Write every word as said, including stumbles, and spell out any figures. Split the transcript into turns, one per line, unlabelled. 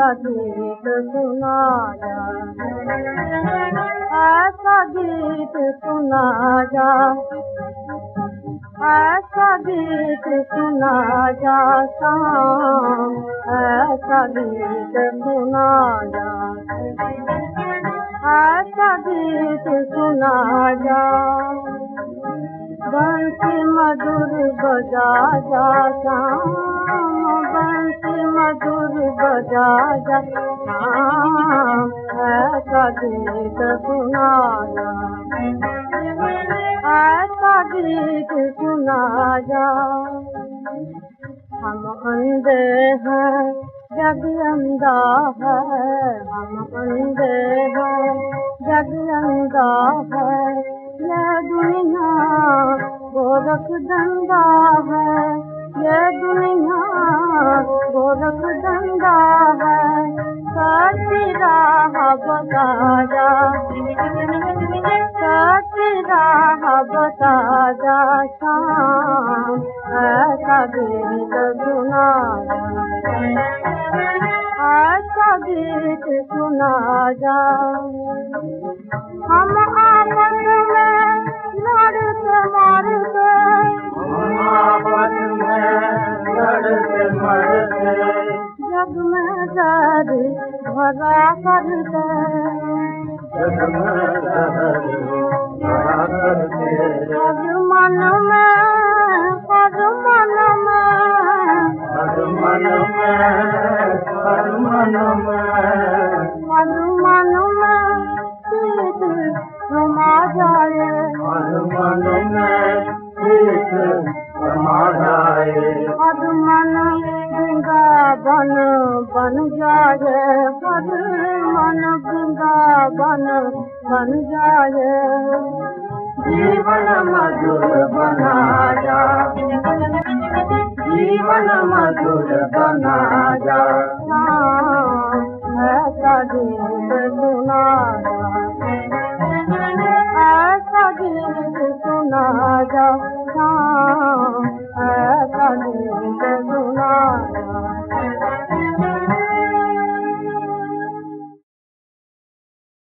गीत सुना जा, ऐसा गीत सुना जा, ऐसा गीत सुना जा शाम, ऐसा गीत सुना जा, ऐसा गीत सुना जा। बंसी मधुर बजा जा शाम, बंसी मधुर बजा जा शाम, ऐसा गीत सुना जा, ऐसा गीत सुना जा। हम अंधे हैं जग अंधा है, हम अंधे हैं जग अंधा है, ये दुनिया गोरख धंधा है, ये दुनिया गोरख धंधा है। सच्ची राह बता जा, सच्ची राह बता जा शाम, ऐसा गीत सुना जा, ऐसा गीत सुना जा। हम आपस में लड़ते मरते, हम आपस में लड़ते मरते, जग में दर्द भरा करते, जग में दर्द भरा करते। हर मन में, हर मन में, हर मन में, हर मन में, हर मन में प्रीत समा जाए, हर मन में प्रीत समा जाए। हर मन वृंदावन बन जाए, हर मन वृंदावन बन जाए। जीवन मधुर बना जा, जीवन मधुर बना जा, ऐसा गीत सुना।